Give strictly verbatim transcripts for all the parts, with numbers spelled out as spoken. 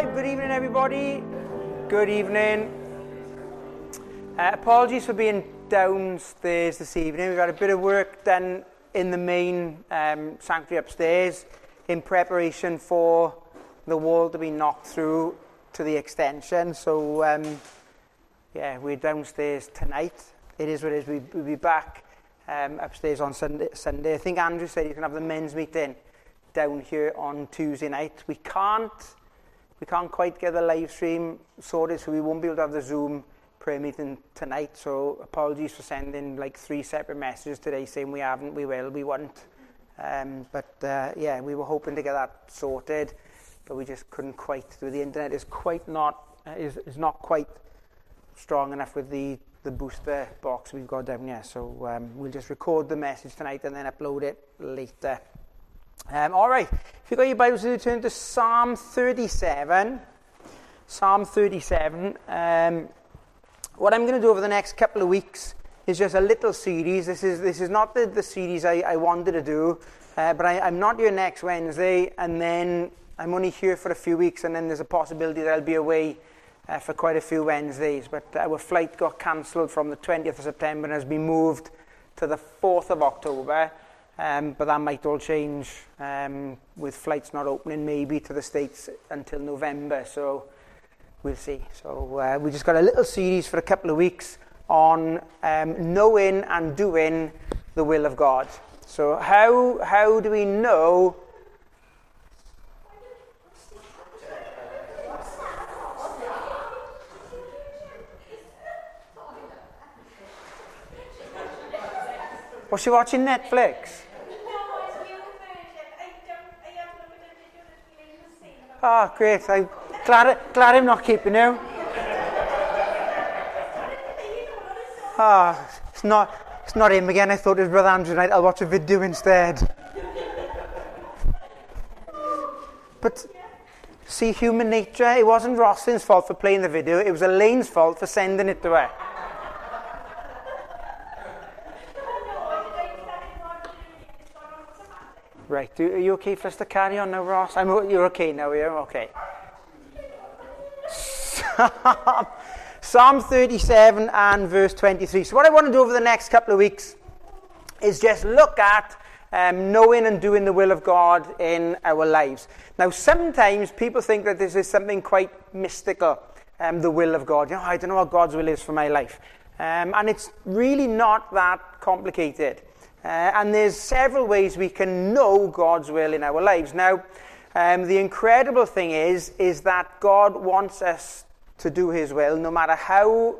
right, good evening everybody. Good evening. Uh, apologies for being downstairs this evening. We've got a bit of work done in the main um, sanctuary upstairs in preparation for the wall to be knocked through to the extension. So, um, yeah, we're downstairs tonight. It is what it is. We, we'll be back um, upstairs on Sunday, Sunday. I think Andrew said he's going to have the men's meeting down here on Tuesday night. We can't, we can't quite get the live stream sorted, so we won't be able to have the Zoom prayer meeting tonight. So apologies for sending like three separate messages today saying we haven't, we will, we won't. Um, but uh, yeah, we were hoping to get that sorted, but we just couldn't quite do. The internet is quite not uh, is is not quite strong enough with the the booster box we've got down here. So um, we'll just record the message tonight and then upload it later. Um, all right, if you've got your Bibles, you turn to Psalm thirty-seven. Psalm thirty-seven. Um, what I'm going to do over the next couple of weeks is just a little series. This is this is not the, the series I, I wanted to do, uh, but I, I'm not here next Wednesday, and then I'm only here for a few weeks, and then there's a possibility that I'll be away uh, for quite a few Wednesdays. But our flight got cancelled from the twentieth of September and has been moved to the fourth of October. Um, but that might all change um, with flights not opening maybe to the States until November, so we'll see. So uh, we just got a little series for a couple of weeks on um, knowing and doing the will of God. So how how do we know Was she watching Netflix? Oh, great. I'm glad, glad I'm not keeping you. Oh, it's not, it's not him again. I thought it was Brother Andrew tonight. I'll watch a video instead. But see, human nature, it wasn't Roslyn's fault for playing the video. It was Elaine's fault for sending it to her. Right, are you okay for us to carry on now, Ross? I'm, you're okay now, you're okay. Psalm thirty-seven and verse twenty-three. So what I want to do over the next couple of weeks is just look at um, knowing and doing the will of God in our lives. Now, sometimes people think that this is something quite mystical, um, the will of God. You know, I don't know what God's will is for my life. Um, and it's really not that complicated. Uh, and there's several ways we can know God's will in our lives. Now, um, the incredible thing is, is that God wants us to do His will, no matter how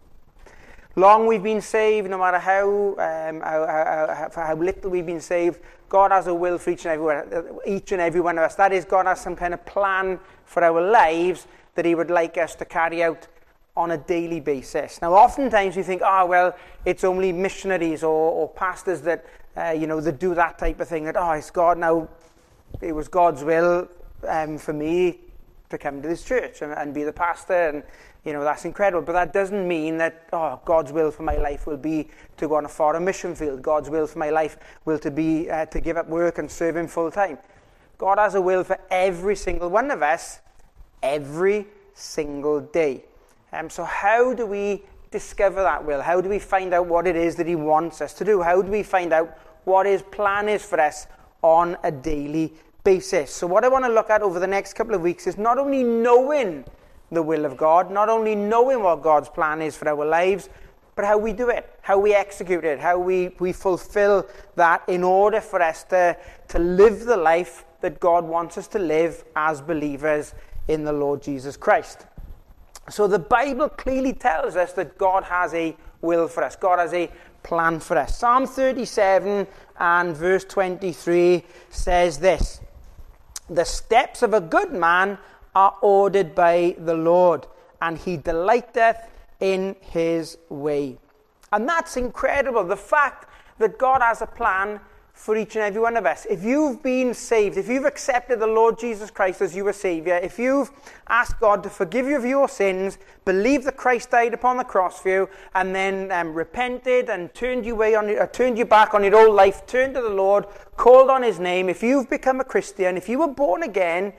long we've been saved, no matter how, um, how, how, how, how little we've been saved. God has a will for each and every one, each and every one of us. That is, God has some kind of plan for our lives that He would like us to carry out on a daily basis. Now, oftentimes we think, oh, well, it's only missionaries or, or pastors that, uh, you know, that do that type of thing. That, oh, it's God now, it was God's will um, for me to come to this church and, and be the pastor, and, you know, that's incredible. But that doesn't mean that, oh, God's will for my life will be to go on a foreign mission field. God's will for my life will to be uh, to give up work and serve Him full time. God has a will for every single one of us, every single day. Um, so how do we discover that will? How do we find out what it is that He wants us to do? How do we find out what His plan is for us on a daily basis? So what I want to look at over the next couple of weeks is not only knowing the will of God, not only knowing what God's plan is for our lives, but how we do it, how we execute it, how we, we fulfill that in order for us to, to live the life that God wants us to live as believers in the Lord Jesus Christ. So the Bible clearly tells us that God has a will for us. God has a plan for us. Psalm thirty-seven and verse twenty-three says this: "The steps of a good man are ordered by the Lord, and He delighteth in His way." And that's incredible. The fact that God has a plan for each and every one of us. If you've been saved, if you've accepted the Lord Jesus Christ as your Saviour, if you've asked God to forgive you of your sins, believe that Christ died upon the cross for you, and then um, repented and turned you away on, uh, turned you back on your old life, turned to the Lord, called on His name, if you've become a Christian, if you were born again,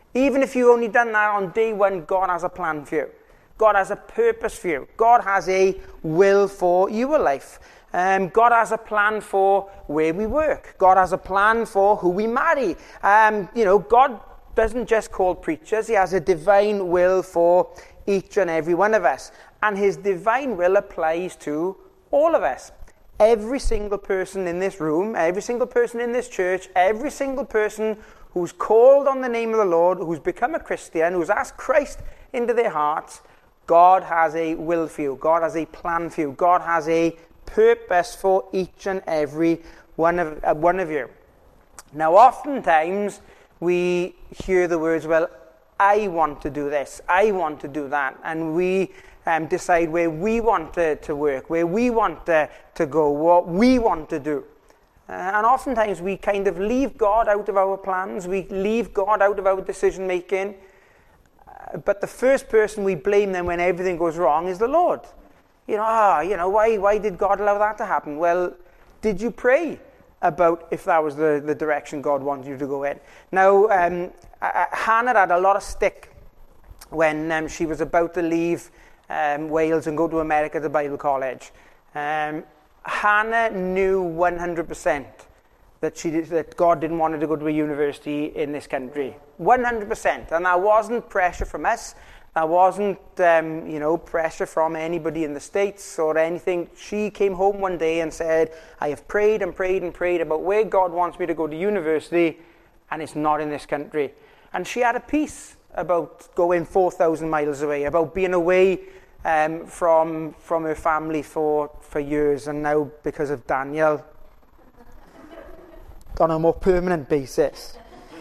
Even if you've only done that on day one, God has a plan for you. God has a purpose for you. God has a will for your life. Um, God has a plan for where we work. God has a plan for who we marry. Um, you know, God doesn't just call preachers. He has a divine will for each and every one of us. And his divine will applies to all of us. Every single person in this room, every single person in this church, every single person who's called on the name of the Lord, who's become a Christian, who's asked Christ into their hearts, God has a will for you. God has a plan for you. God has a purpose for each and every one of, uh, one of you. Now, oftentimes, we hear the words, well, I want to do this, I want to do that, and we um, decide where we want to, to work, where we want to, to go, what we want to do. Uh, and oftentimes we kind of leave God out of our plans, we leave God out of our decision making, uh, but the first person we blame then when everything goes wrong is the Lord. You know, ah, you know, why, why did God allow that to happen? Well, did you pray about if that was the, the direction God wanted you to go in? Now, um, uh, Hannah had a lot of stick when um, she was about to leave um, Wales and go to America to Bible college. Um, Hannah knew one hundred percent that she did, that God didn't want her to go to a university in this country. one hundred percent. And that wasn't pressure from us. That wasn't, um, you know, pressure from anybody in the States or anything. She came home one day and said, I have prayed and prayed and prayed about where God wants me to go to university, and it's not in this country. And she had a peace about going four thousand miles away, about being away um, from from her family for, for years, and now because of Daniel, on a more permanent basis.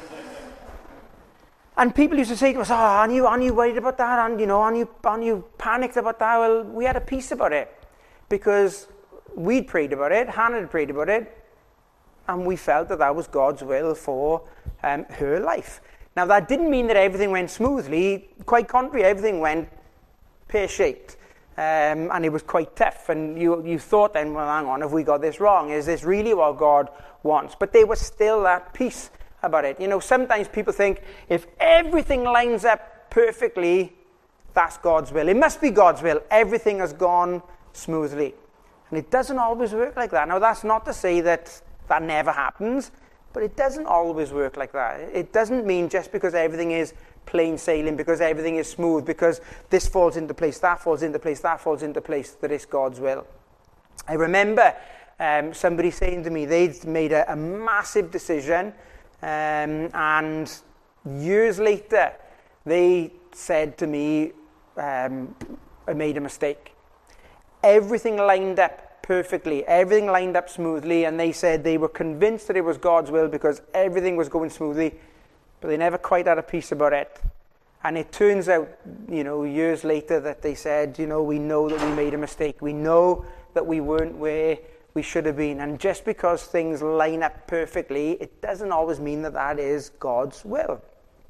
And people used to say to us, oh, aren't you, aren't you worried about that? And, you know, aren't you, aren't you panicked about that? Well, we had a peace about it because we'd prayed about it, Hannah had prayed about it, and we felt that that was God's will for um, her life. Now, that didn't mean that everything went smoothly. Quite contrary, everything went pear-shaped. Um, and it was quite tough. And you, you thought then, well, hang on, have we got this wrong? Is this really what God wants? But there was still that peace about it. You know, sometimes people think if everything lines up perfectly, that's God's will. It must be God's will. Everything has gone smoothly. And it doesn't always work like that. Now, that's not to say that that never happens, but it doesn't always work like that. It doesn't mean just because everything is plain sailing, because everything is smooth, because this falls into place, that falls into place, that falls into place, that it's God's will. I remember um, somebody saying to me they'd made a, a massive decision, Um, and years later, they said to me, um, I made a mistake. Everything lined up perfectly, everything lined up smoothly, and they said they were convinced that it was God's will because everything was going smoothly, but they never quite had a peace about it. And it turns out, you know, years later that they said, you know, we know that we made a mistake. We know that we weren't where we should have been. And just because things line up perfectly, it doesn't always mean that that is God's will.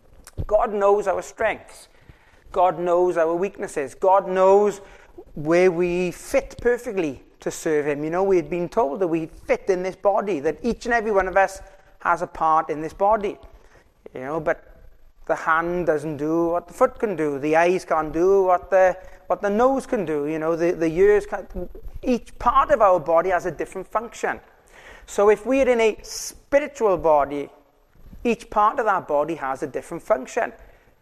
God knows our strengths. God knows our weaknesses. God knows where we fit perfectly to serve him. You know, we had been told that we fit in this body, that each and every one of us has a part in this body. You know, but the hand doesn't do what the foot can do. The eyes can't do what the what the nose can do. You know, the, the ears can't. Each part of our body has a different function. So if we're in a spiritual body, each part of that body has a different function.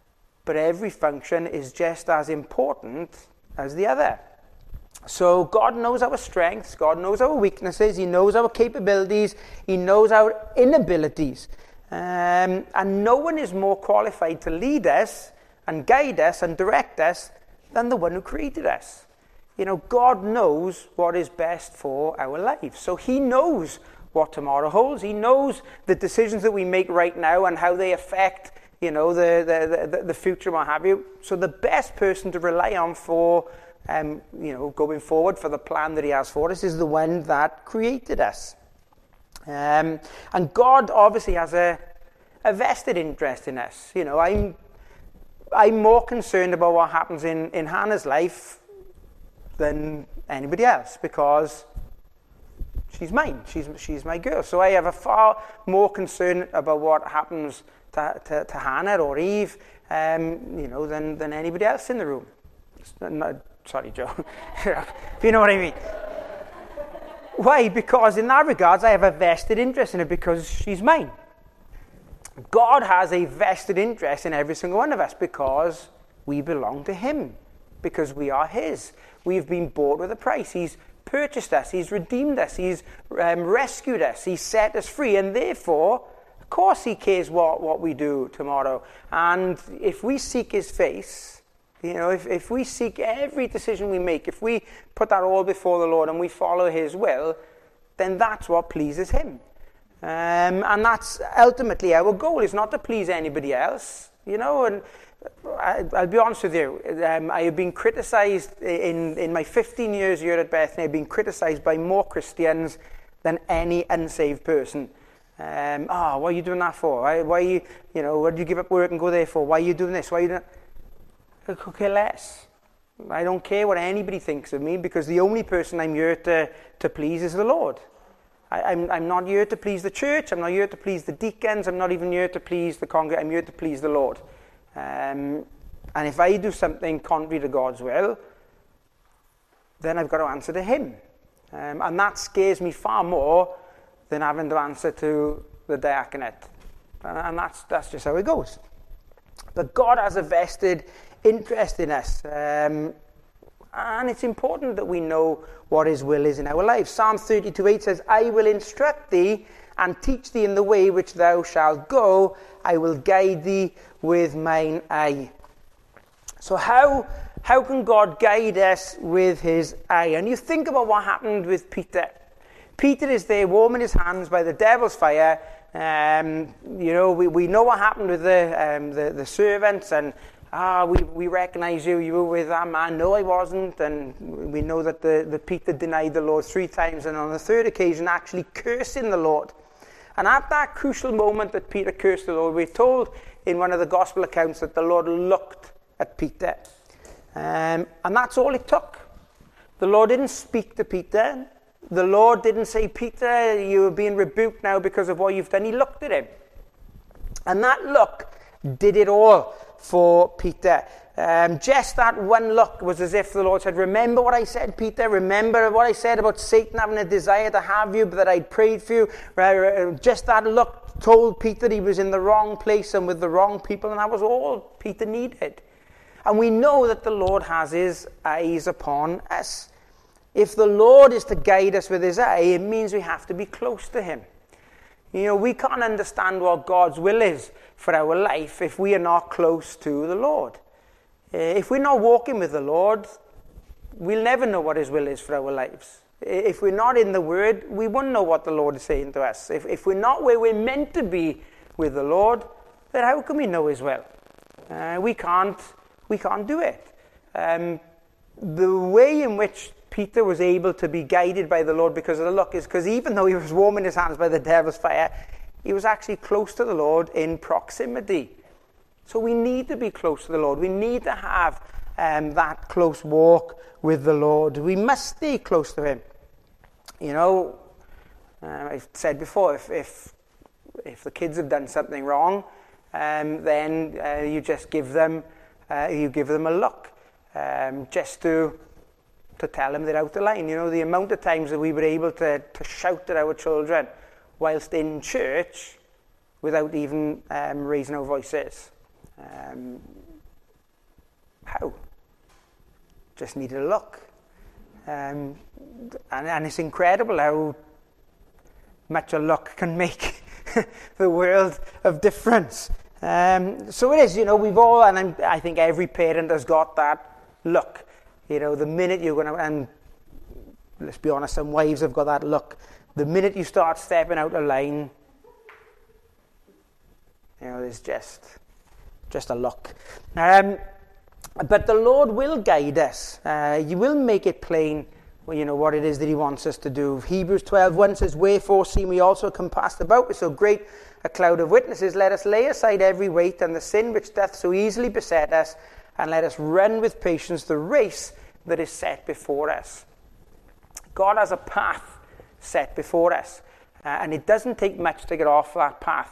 But every function is just as important as the other. So God knows our strengths, God knows our weaknesses, he knows our capabilities, he knows our inabilities. Um, and no one is more qualified to lead us and guide us and direct us than the one who created us. You know, God knows what is best for our lives. So he knows what tomorrow holds. He knows the decisions that we make right now and how they affect, you know, the, the, the, the future and what have you. So the best person to rely on for, um, you know, going forward for the plan that he has for us is the one that created us. Um, and God obviously has a, a vested interest in us. You know, I'm I'm more concerned about what happens in, in Hannah's life than anybody else because she's mine. She's she's my girl. So I have a far more concern about what happens to to, to, to Hannah or Eve, um, you know, than, than anybody else in the room. Not, not, sorry, Joe. If you know what I mean. Why? Because in that regards, I have a vested interest in her because she's mine. God has a vested interest in every single one of us because we belong to him, because we are his. We've been bought with a price. He's purchased us. He's redeemed us. He's um, rescued us. He's set us free. And therefore, of course he cares what, what we do tomorrow. And if we seek his face, you know, if, if we seek every decision we make, if we put that all before the Lord and we follow his will, then that's what pleases him. Um, and that's ultimately our goal, is not to please anybody else, you know. And I, I'll be honest with you, um, I have been criticised in, in my fifteen years here at Bethany. I've been criticised by more Christians than any unsaved person. Um, oh, what are you doing that for? Why, why are you, you know, what did you give up work and go there for? Why are you doing this? Why are you doing? I could care less. I don't care what anybody thinks of me, because the only person I'm here to, to please is the Lord. I, I'm, I'm not here to please the church. I'm not here to please the deacons. I'm not even here to please the congregation. I'm here to please the Lord. Um, and if I do something contrary to God's will, then I've got to answer to him. Um, and that scares me far more than having to answer to the diaconate. And, and that's, that's just how it goes. But God has a vested interest in us. Um, and it's important that we know what his will is in our lives. Psalm thirty-two eight says, I will instruct thee and teach thee in the way which thou shalt go. I will guide thee with mine eye. So how, how can God guide us with his eye? And you think about what happened with Peter. Peter is there warming his hands by the devil's fire. Um, you know, we, we know what happened with the, um, the, the servants, and ah, we, we recognize you, you were with that man. No, I wasn't. And we know that the, the Peter denied the Lord three times, and on the third occasion actually cursing the Lord. And at that crucial moment that Peter cursed the Lord, we're told in one of the gospel accounts that the Lord looked at Peter. Um, and that's all it took. The Lord didn't speak to Peter. The Lord didn't say, Peter, you're being rebuked now because of what you've done. He looked at him. And that look did it all for Peter. Um, just that one look was as if the Lord said, remember what I said, Peter? Remember what I said about Satan having a desire to have you, but that I prayed for you? Just that look told Peter he was in the wrong place and with the wrong people, and that was all Peter needed. And we know that the Lord has his eyes upon us. If the Lord is to guide us with his eye, it means we have to be close to him. You know, we can't understand what God's will is for our life if we are not close to the Lord. If we're not walking with the Lord, we'll never know what his will is for our lives. If we're not in the Word, we won't know what the Lord is saying to us. If, if we're not where we're meant to be with the Lord, then how can we know his will? Uh, we can't, we can't do it. Um, the way in which Peter was able to be guided by the Lord because of the look is because even though he was warming his hands by the devil's fire, he was actually close to the Lord in proximity. So we need to be close to the Lord. We need to have um, that close walk with the Lord. We must stay close to him. You know, uh, I've said before, if, if if the kids have done something wrong, um, then uh, you just give them uh, you give them a look, um, just to to tell them they're out of line. You know, the amount of times that we were able to, to shout at our children whilst in church without even um, raising our voices. Um, how? Just needed a look. Um, and, and it's incredible how much a look can make the world of difference. Um, so it is, you know, we've all, and I'm, I think every parent has got that look. You know, the minute you're going to, and let's be honest, some wives have got that look. The minute you start stepping out of line, you know, there's just, just a look. Um, but the Lord will guide us. Uh, he will make it plain, you know, what it is that he wants us to do. Hebrews twelve one says, wherefore, seeing we also compassed about with so great a cloud of witnesses, let us lay aside every weight and the sin which doth so easily beset us, and let us run with patience the race that is set before us. God has a path set before us, uh, and it doesn't take much to get off that path.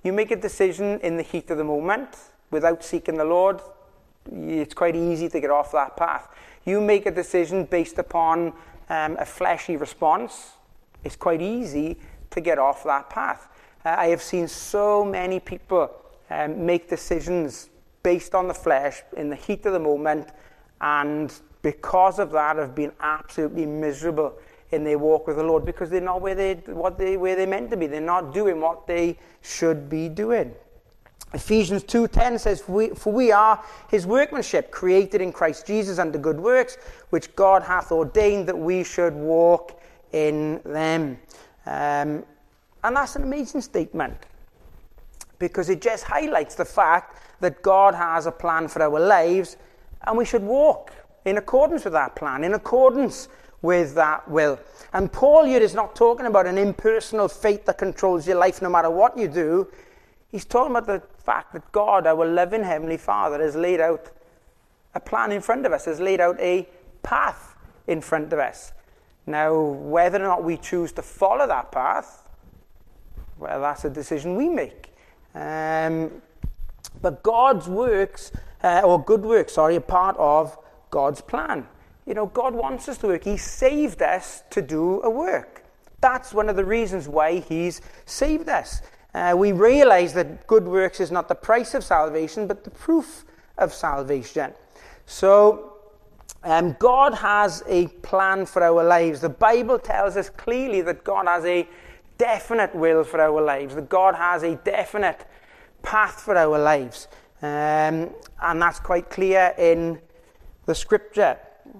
You make a decision in the heat of the moment without seeking the Lord, it's quite easy to get off that path. You make a decision based upon um, a fleshy response, it's quite easy to get off that path. Uh, I have seen so many people um, make decisions based on the flesh in the heat of the moment, and because of that have been absolutely miserable in their walk with the Lord, because they're not where they what they where they're meant to be. They're not doing what they should be doing. Ephesians two ten says, for we, for we are his workmanship, created in Christ Jesus unto good works, which God hath ordained that we should walk in them. Um, and that's an amazing statement, because it just highlights the fact that God has a plan for our lives, and we should walk in accordance with that plan, in accordance with that will. And Paul here is not talking about an impersonal fate that controls your life no matter what you do. He's talking about the fact that God, our loving Heavenly Father, has laid out a plan in front of us, has laid out a path in front of us. Now, whether or not we choose to follow that path, well, that's a decision we make. Um, but God's works, uh, or good works, sorry, are part of God's plan. You know, God wants us to work. He saved us to do a work. That's one of the reasons why he's saved us. Uh, we realize that good works is not the price of salvation, but the proof of salvation. So, um, God has a plan for our lives. The Bible tells us clearly that God has a definite will for our lives, that God has a definite path for our lives. Um, and that's quite clear in the scripture.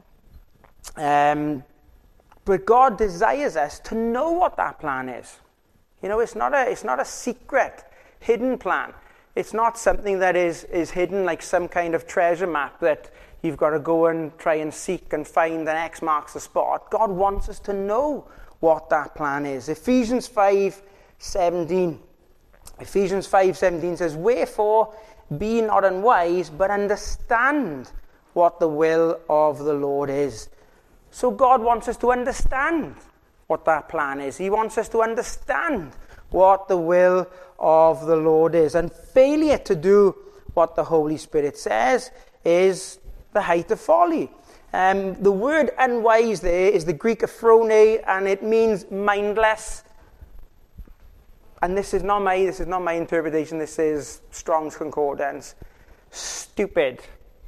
Um, but God desires us to know what that plan is. You know, it's not a it's not a secret, hidden plan. It's not something that is, is hidden like some kind of treasure map that you've got to go and try and seek and find, and X marks the spot. God wants us to know what that plan is. Ephesians five seventeen. Ephesians five seventeen says, wherefore be not unwise, but understand what the will of the Lord is. So God wants us to understand what that plan is. He wants us to understand what the will of the Lord is. And failure to do what the Holy Spirit says is the height of folly. Um, the word unwise there is the Greek aphrone, and it means mindless. And this is not my this is not my interpretation. This is Strong's Concordance. Stupid.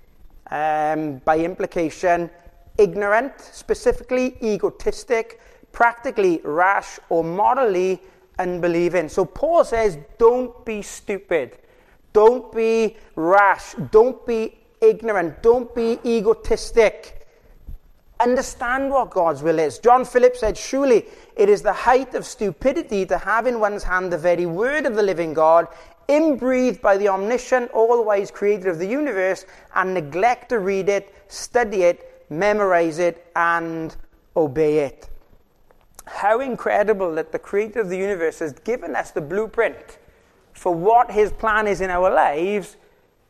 Um, by implication, ignorant, specifically egotistic, practically rash, or morally unbelieving. So Paul says, don't be stupid. Don't be rash. Don't be ignorant. Don't be egotistic. Understand what God's will is. John Phillips said, surely it is the height of stupidity to have in one's hand the very word of the living God, inbreathed by the omniscient, all-wise creator of the universe, and neglect to read it, study it, memorize it, and obey it. How incredible that the creator of the universe has given us the blueprint for what his plan is in our lives,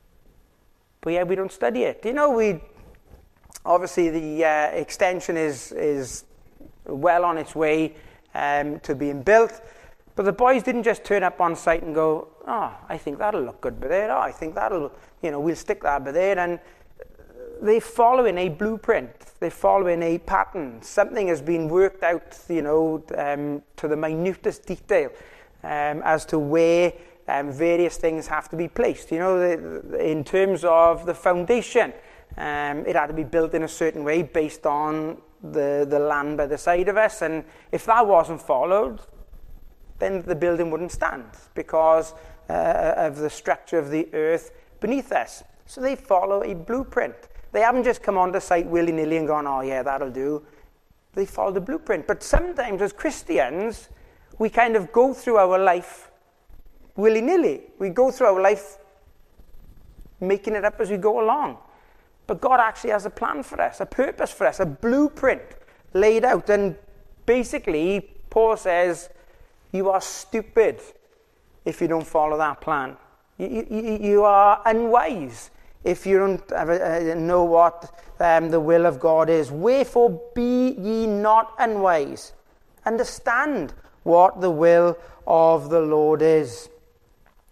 but yet we don't study it. You know, we obviously the uh, extension is is well on its way um, to being built, but the boys didn't just turn up on site and go, oh, I think that'll look good by there. Oh, I think that'll, you know, we'll stick that by there. And they're following a blueprint. They're following a pattern. Something has been worked out, you know, um, to the minutest detail um, as to where um, various things have to be placed. You know, the, the, in terms of the foundation, um, it had to be built in a certain way based on the, the land by the side of us. And if that wasn't followed, then the building wouldn't stand because uh, of the structure of the earth beneath us. So they follow a blueprint. They haven't just come onto site willy-nilly and gone, oh yeah, that'll do. They follow the blueprint. But sometimes as Christians, we kind of go through our life willy-nilly. We go through our life making it up as we go along. But God actually has a plan for us, a purpose for us, a blueprint laid out. And basically, Paul says, you are stupid if you don't follow that plan. You, you, you are unwise if you don't uh, know what um, the will of God is. Wherefore be ye not unwise. Understand what the will of the Lord is.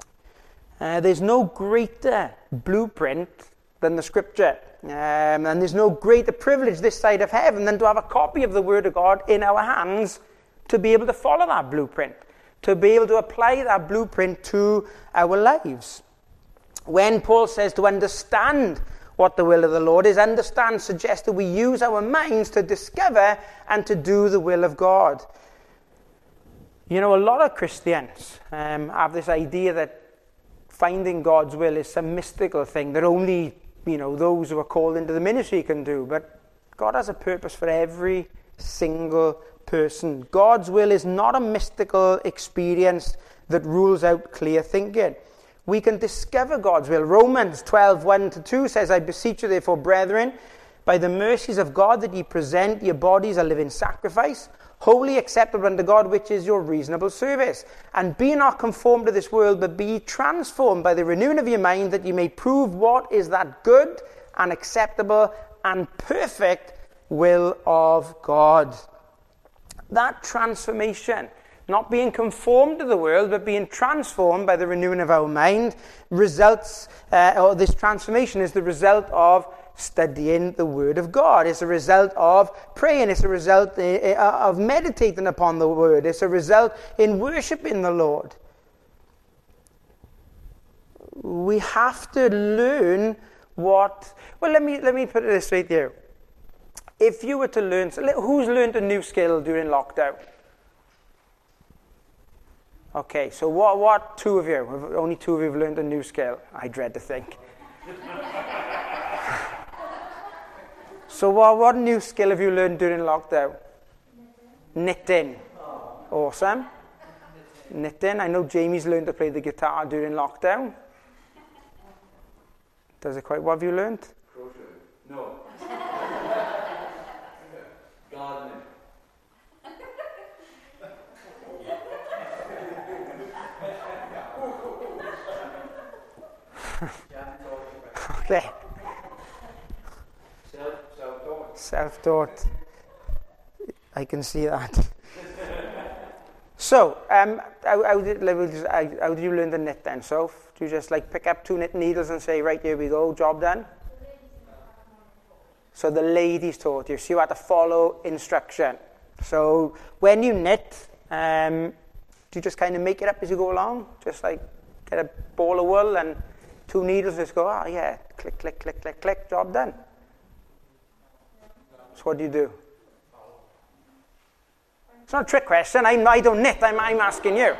Uh, there's no greater blueprint than the Scripture. Um, and there's no greater privilege this side of heaven than to have a copy of the Word of God in our hands to be able to follow that blueprint, to be able to apply that blueprint to our lives. When Paul says to understand what the will of the Lord is, understand suggests that we use our minds to discover and to do the will of God. You know, a lot of Christians um, have this idea that finding God's will is some mystical thing that only, you know, those who are called into the ministry can do. But God has a purpose for every single person. God's will is not a mystical experience that rules out clear thinking. We can discover God's will. Romans twelve, one to two says, I beseech you therefore, brethren, by the mercies of God, that ye present your bodies a living sacrifice, wholly acceptable unto God, which is your reasonable service. And be not conformed to this world, but be transformed by the renewing of your mind, that ye may prove what is that good and acceptable and perfect will of God. That transformation, not being conformed to the world, but being transformed by the renewing of our mind, results, uh, or this transformation is the result of studying the Word of God. It's a result of praying. It's a result of meditating upon the Word. It's a result in worshiping the Lord. We have to learn what... Well, let me let me put it this way to you. If you were to learn... Who's learned a new skill during lockdown? Okay, so what, what two of you? Only two of you have learned a new skill. I dread to think. So what, what new skill have you learned during lockdown? Knitting. Awesome. Knitting. I know Jamie's learned to play the guitar during lockdown. Does it quite... What have you learned? Crochet. No. Gardening. Okay. Self-taught. Self-taught. I can see that. So, um, how, how, did, how did you learn to knit then? So, do you just like pick up two knit needles and say, right, here we go, job done? So the ladies taught you. So you had to follow instruction. So when you knit, um, do you just kind of make it up as you go along? Just like get a ball of wool and two needles, just go, oh yeah, click, click, click, click, click, job done. So what do you do? It's not a trick question. I, I don't knit. I'm, I'm asking you.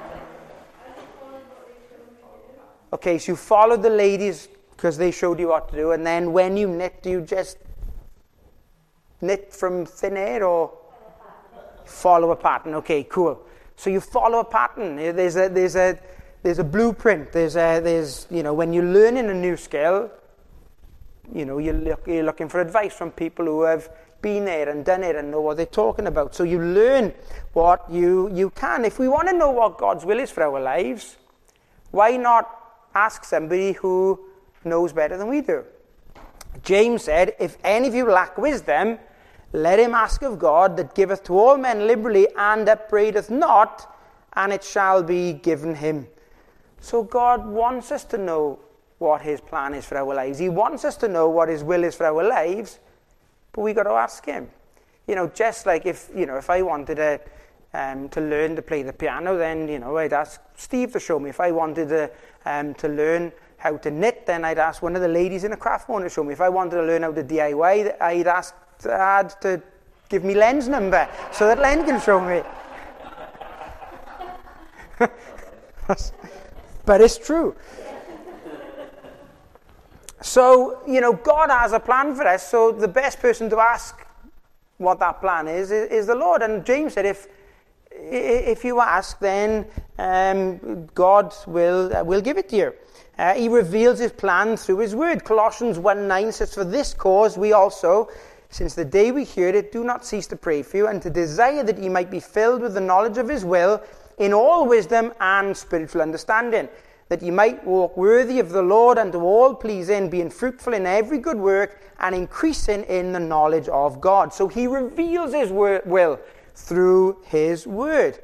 Okay, so you followed the ladies because they showed you what to do, and then when you knit, do you just knit from thin air or follow a pattern? Okay, cool. So you follow a pattern. There's a there's a there's a blueprint. There's a there's you know when you're learning a new skill, you know you're, look, you're looking for advice from people who have been there and done it and know what they're talking about. So you learn what you you can. If we want to know what God's will is for our lives, why not ask somebody who knows better than we do? James said, if any of you lack wisdom, let him ask of God, that giveth to all men liberally and upbraideth not, and it shall be given him. So God wants us to know what his plan is for our lives. He wants us to know what his will is for our lives, but we got to ask him. You know, just like if, you know, if I wanted to, um, to learn to play the piano, then, you know, I'd ask Steve to show me. If I wanted to, um, to learn how to knit, then I'd ask one of the ladies in the craft room to show me. If I wanted to learn how to D I Y, I'd ask Dad to give me Len's number so that Len can show me. But it's true. So, you know, God has a plan for us, so the best person to ask what that plan is, is, is the Lord. And James said, if if you ask, then um, God will, uh, will give it to you. Uh, he reveals his plan through his word. Colossians one nine says, for this cause we also, since the day we heard it, do not cease to pray for you, and to desire that ye might be filled with the knowledge of his will, in all wisdom and spiritual understanding, that ye might walk worthy of the Lord unto all pleasing, being fruitful in every good work, and increasing in the knowledge of God. So he reveals his wor- will through his word.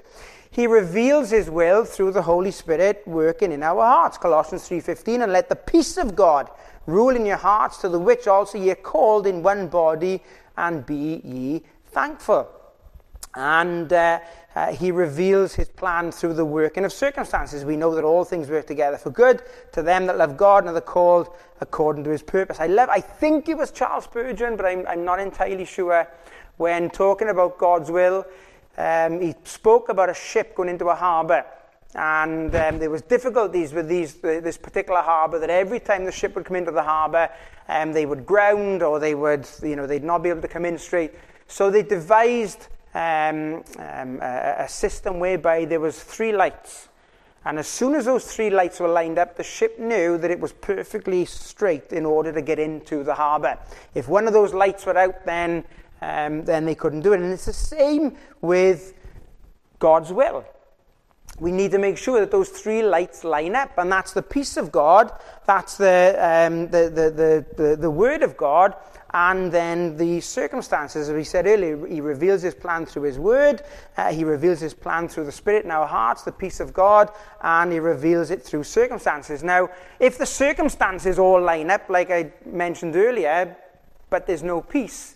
He reveals his will through the Holy Spirit working in our hearts. Colossians three fifteen, and let the peace of God rule in your hearts, to the which also ye are called in one body, and be ye thankful. And uh, uh, he reveals his plan through the working of circumstances. We know that all things work together for good to them that love God and are called according to his purpose. I love. I think it was Charles Spurgeon, but I'm, I'm not entirely sure. When talking about God's will, um, he spoke about a ship going into a harbour, and um, there was difficulties with these this particular harbour. That every time the ship would come into the harbour, um, they would ground, or they would, you know, they'd not be able to come in straight. So they devised Um, um, a, a system whereby there was three lights, and as soon as those three lights were lined up, the ship knew that it was perfectly straight in order to get into the harbour. If one of those lights were out, then um, then they couldn't do it. And it's the same with God's will. We need to make sure that those three lights line up, and that's the peace of God, that's the um, the, the, the, the the Word of God, and then the circumstances. As we said earlier, he reveals his plan through his Word, uh, he reveals his plan through the Spirit in our hearts, the peace of God, and he reveals it through circumstances. Now, if the circumstances all line up, like I mentioned earlier, but there's no peace,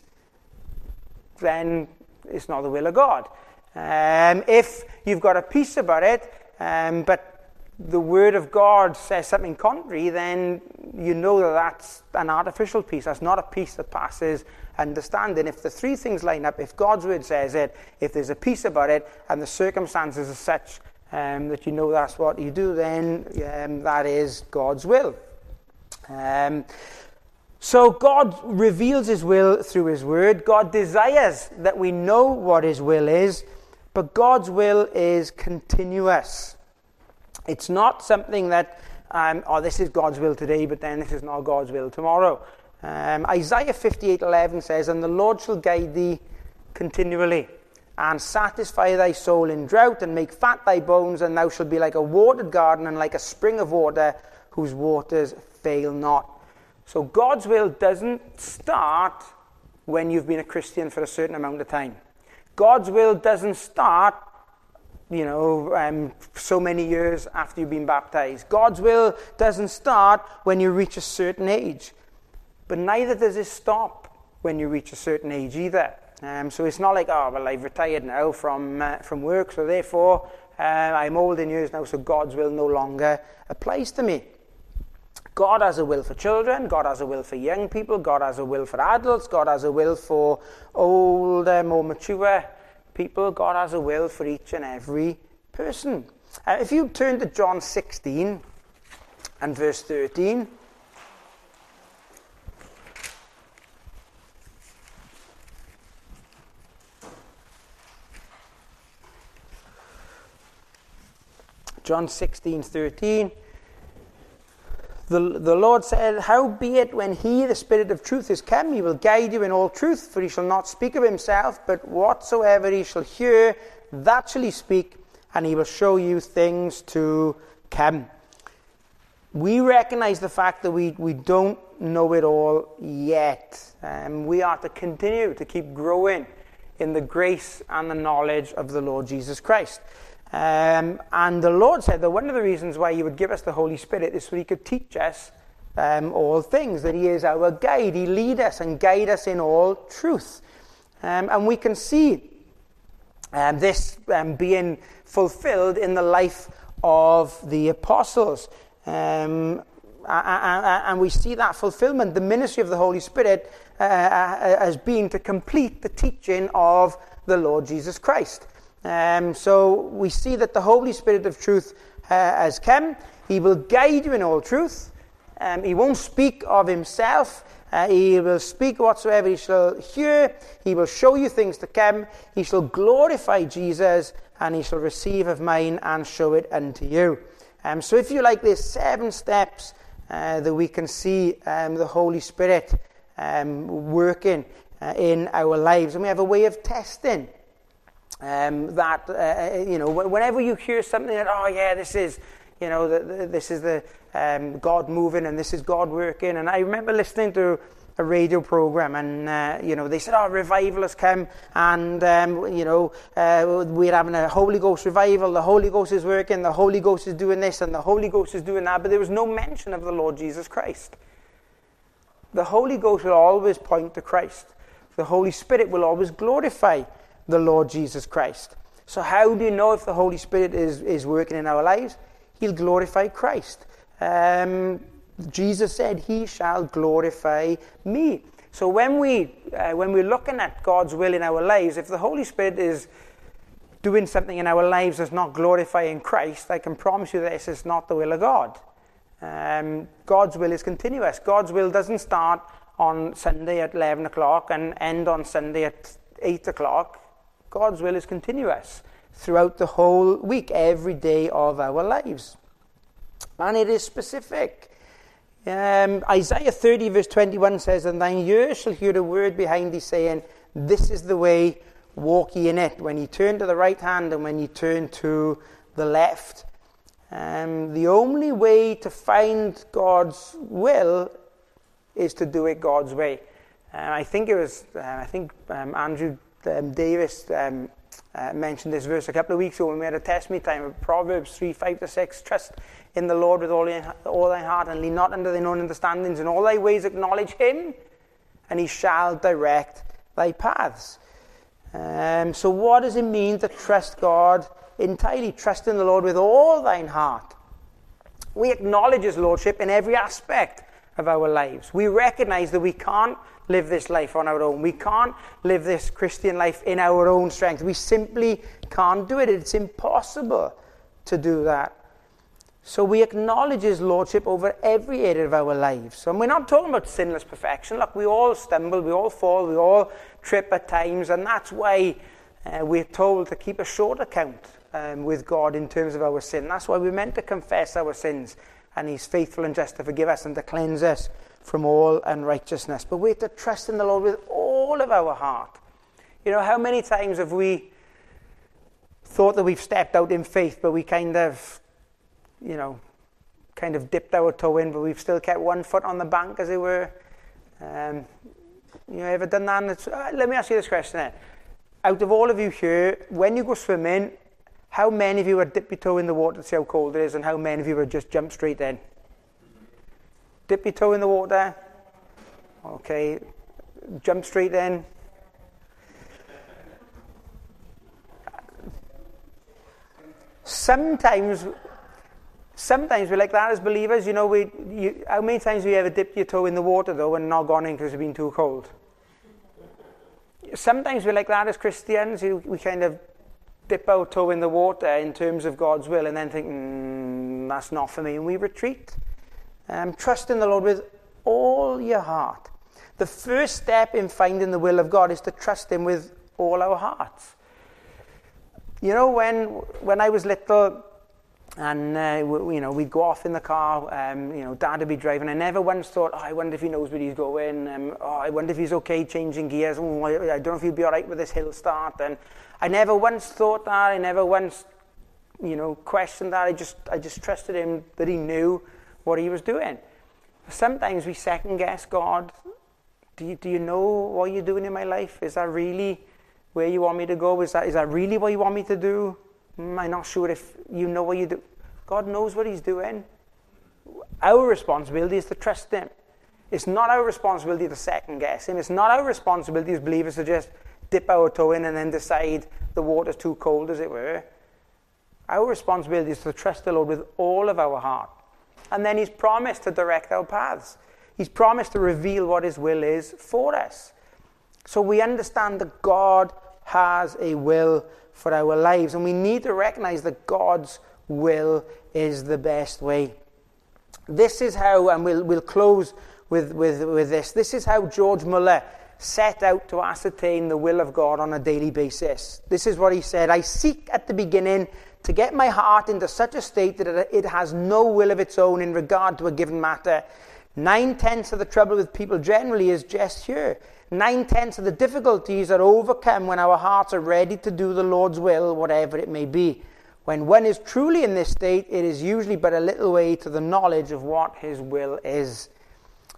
then it's not the will of God. Um, if you've got a peace about it, um, but the Word of God says something contrary, then you know that that's an artificial peace. That's not a peace that passes understanding. If the three things line up, if God's Word says it, if there's a peace about it, and the circumstances are such um, that you know that's what you do, then um, that is God's will. Um, So God reveals his will through his Word. God desires that we know what his will is, but God's will is continuous. It's not something that, um, oh, this is God's will today, but then this is not God's will tomorrow. Um, Isaiah fifty-eight eleven says, and the Lord shall guide thee continually, and satisfy thy soul in drought, and make fat thy bones, and thou shalt be like a watered garden, and like a spring of water, whose waters fail not. So God's will doesn't start when you've been a Christian for a certain amount of time. God's will doesn't start, you know, um, so many years after you've been baptized. God's will doesn't start when you reach a certain age. But neither does it stop when you reach a certain age either. Um, so it's not like, oh, well, I've retired now from uh, from work, so therefore uh, I'm old in years now, so God's will no longer applies to me. God has a will for children, God has a will for young people, God has a will for adults, God has a will for older, more mature people, God has a will for each and every person. Uh, if you turn to John sixteen and verse thirteen, John sixteen thirteen, The, the Lord said, howbeit when he, the Spirit of truth, is come, he will guide you in all truth, for he shall not speak of himself, but whatsoever he shall hear, that shall he speak, and he will show you things to come. We recognize the fact that we, we don't know it all yet. Um, we are to continue to keep growing in the grace and the knowledge of the Lord Jesus Christ. Um, and the Lord said that one of the reasons why he would give us the Holy Spirit is so he could teach us um, all things, that he is our guide. He lead us and guide us in all truth. Um, and we can see um, this um, being fulfilled in the life of the apostles. Um, and we see that fulfillment, the ministry of the Holy Spirit, uh, as being to complete the teaching of the Lord Jesus Christ. Um, so we see that the Holy Spirit of truth uh, has come. He will guide you in all truth. Um, he won't speak of himself. Uh, he will speak whatsoever he shall hear. He will show you things to come. He shall glorify Jesus, and he shall receive of mine and show it unto you. Um, so if you like, there's seven steps uh, that we can see um, the Holy Spirit um, working uh, in our lives. And we have a way of testing Um, that, uh, you know, whenever you hear something that, oh yeah, this is, you know, the, the, this is the um, God moving and this is God working. And I remember listening to a radio program, and uh, you know, they said, "Oh, revival has come, and um, you know, uh, we're having a Holy Ghost revival. The Holy Ghost is working. The Holy Ghost is doing this, and the Holy Ghost is doing that." But there was no mention of the Lord Jesus Christ. The Holy Ghost will always point to Christ. The Holy Spirit will always glorify the Lord Jesus Christ. So how do you know if the Holy Spirit is, is working in our lives? He'll glorify Christ. Um, Jesus said, "He shall glorify me." So when, we, uh, when we're looking at God's will in our lives, if the Holy Spirit is doing something in our lives that's not glorifying Christ, I can promise you this is not the will of God. Um, God's will is continuous. God's will doesn't start on Sunday at eleven o'clock and end on Sunday at eight o'clock. God's will is continuous throughout the whole week, every day of our lives. And it is specific. Um, Isaiah thirty verse twenty-one says, "And thine ears shall hear a word behind thee saying, This is the way, walk ye in it. When ye turn to the right hand and when ye turn to the left." Um, the only way to find God's will is to do it God's way. Uh, I think it was, uh, I think um, Andrew um, Davis um, uh, mentioned this verse a couple of weeks ago when we had a testimony time. Proverbs three, five to six. "Trust in the Lord with all, thy, all thy heart, and lean not unto thine own understandings. In all thy ways acknowledge him, and he shall direct thy paths." Um, so what does it mean to trust God entirely? Trust in the Lord with all thine heart. We acknowledge his lordship in every aspect of our lives. We recognize that we can't live this life on our own. We can't live this Christian life in our own strength. We simply can't do it. It's impossible to do that. So we acknowledge his lordship over every area of our lives. And we're not talking about sinless perfection. Look, we all stumble, we all fall, we all trip at times, and that's why uh, we're told to keep a short account um, with God in terms of our sin. That's why we're meant to confess our sins, and he's faithful and just to forgive us and to cleanse us from all unrighteousness. But we're to trust in the Lord with all of our heart. You know, how many times have we thought that we've stepped out in faith, but we kind of, you know, kind of dipped our toe in, but we've still kept one foot on the bank, as it were? Um, you know, ever done that? And it's, uh, let me ask you this question then. Out of all of you here, when you go swimming, how many of you would dip your toe in the water to see how cold it is, and how many of you would just jump straight in? Dip your toe in the water. Okay. Jump straight in. Sometimes, sometimes we're like that as believers. You know, we. You, how many times have you ever dipped your toe in the water though and not gone in because it's been too cold? Sometimes we're like that as Christians. We kind of dip our toe in the water in terms of God's will, and then think, mm, "That's not for me," and we retreat. Um, trust in the Lord with all your heart. The first step in finding the will of God is to trust him with all our hearts. You know, when when I was little, and uh, we, you know, we'd go off in the car, um, you know, Dad would be driving. I never once thought, oh, I wonder if he knows where he's going. Um, oh, I wonder if he's okay changing gears. Oh, I, I don't know if he'll be all right with this hill start. And I never once thought that. I never once, you know, questioned that. I just, I just trusted him that he knew what he was doing. Sometimes we second guess God. Do you, do you know what you're doing in my life? Is that really where you want me to go? Is that, is that really what you want me to do? Mm, I'm not sure if you know what you do. God knows what he's doing. Our responsibility is to trust him. It's not our responsibility to second guess him. It's not our responsibility as believers to just dip our toe in and then decide the water's too cold, as it were. Our responsibility is to trust the Lord with all of our heart. And then he's promised to direct our paths. He's promised to reveal what his will is for us. So we understand that God has a will for our lives. And we need to recognize that God's will is the best way. This is how, and we'll, we'll close with, with, with this, this is how George Muller set out to ascertain the will of God on a daily basis. This is what he said: "I seek at the beginning to get my heart into such a state that it has no will of its own in regard to a given matter. Nine-tenths of the trouble with people generally is just here. Nine-tenths of the difficulties are overcome when our hearts are ready to do the Lord's will, whatever it may be. When one is truly in this state, it is usually but a little way to the knowledge of what his will is."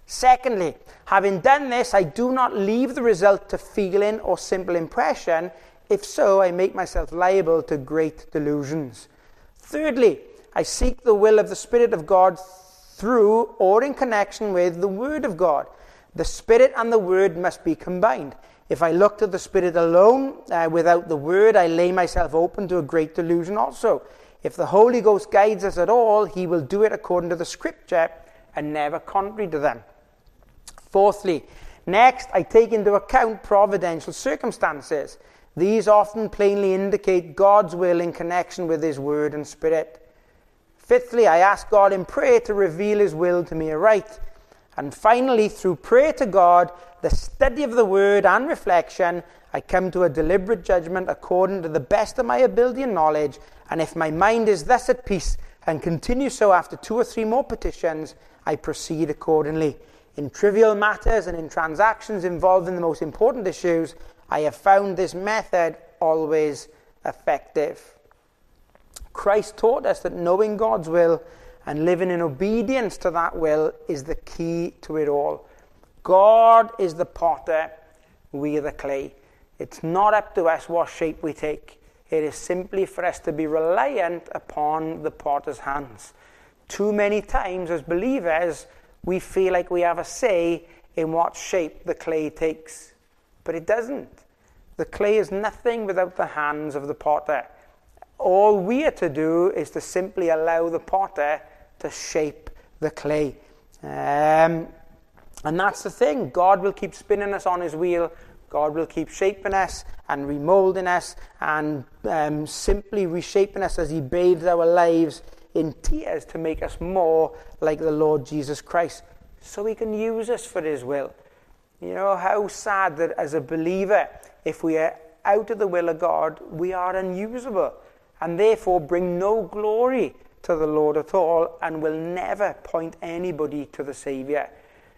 Secondly, having done this, I do not leave the result to feeling or simple impression. If so, I make myself liable to great delusions. Thirdly, I seek the will of the Spirit of God through or in connection with the Word of God. The Spirit and the Word must be combined. If I look to the Spirit alone, uh, without the Word, I lay myself open to a great delusion also. If the Holy Ghost guides us at all, he will do it according to the Scripture and never contrary to them. Fourthly, next, I take into account providential circumstances. These often plainly indicate God's will in connection with his Word and Spirit. Fifthly, I ask God in prayer to reveal his will to me aright. And finally, through prayer to God, the study of the Word and reflection, I come to a deliberate judgment according to the best of my ability and knowledge. And if my mind is thus at peace and continues so after two or three more petitions, I proceed accordingly. In trivial matters and in transactions involving the most important issues, I have found this method always effective. Christ taught us that knowing God's will and living in obedience to that will is the key to it all. God is the potter, we are the clay. It's not up to us what shape we take. It is simply for us to be reliant upon the potter's hands. Too many times as believers, we feel like we have a say in what shape the clay takes. But it doesn't. The clay is nothing without the hands of the potter. All we are to do is to simply allow the potter to shape the clay. Um, and that's the thing. God will keep spinning us on his wheel. God will keep shaping us and remolding us and um, simply reshaping us as he bathes our lives in tears to make us more like the Lord Jesus Christ, so he can use us for his will. You know, how sad that as a believer, if we are out of the will of God, we are unusable and therefore bring no glory to the Lord at all and will never point anybody to the Saviour.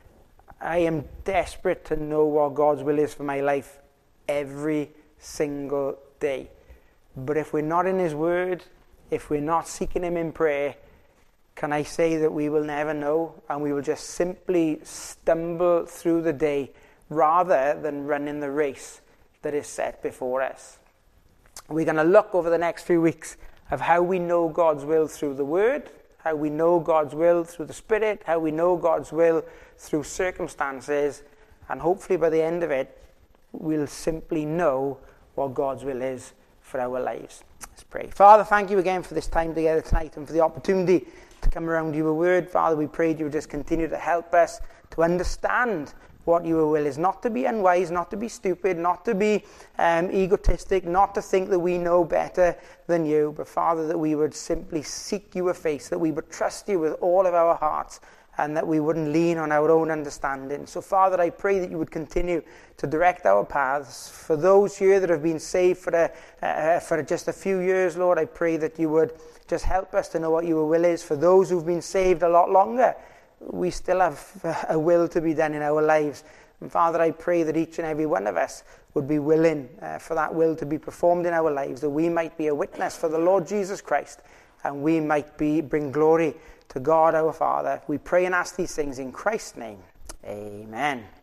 I am desperate to know what God's will is for my life every single day. But if we're not in his word, if we're not seeking him in prayer, can I say that we will never know and we will just simply stumble through the day rather than running the race that is set before us. We're going to look over the next few weeks of how we know God's will through the Word, how we know God's will through the Spirit, how we know God's will through circumstances, and hopefully by the end of it, we'll simply know what God's will is for our lives. Let's pray. Father, thank you again for this time together tonight and for the opportunity to come around your word. Father, we pray you would just continue to help us to understand what your will is, not to be unwise, not to be stupid, not to be um, egotistic, not to think that we know better than you, but Father, that we would simply seek your face, that we would trust you with all of our hearts, and that we wouldn't lean on our own understanding. So Father, I pray that you would continue to direct our paths. For those here that have been saved for, a, uh, for just a few years, Lord, I pray that you would just help us to know what your will is. For those who've been saved a lot longer, we still have a will to be done in our lives. And Father, I pray that each and every one of us would be willing uh, for that will to be performed in our lives, that we might be a witness for the Lord Jesus Christ, and we might be bring glory to God our Father. We pray and ask these things in Christ's name. Amen.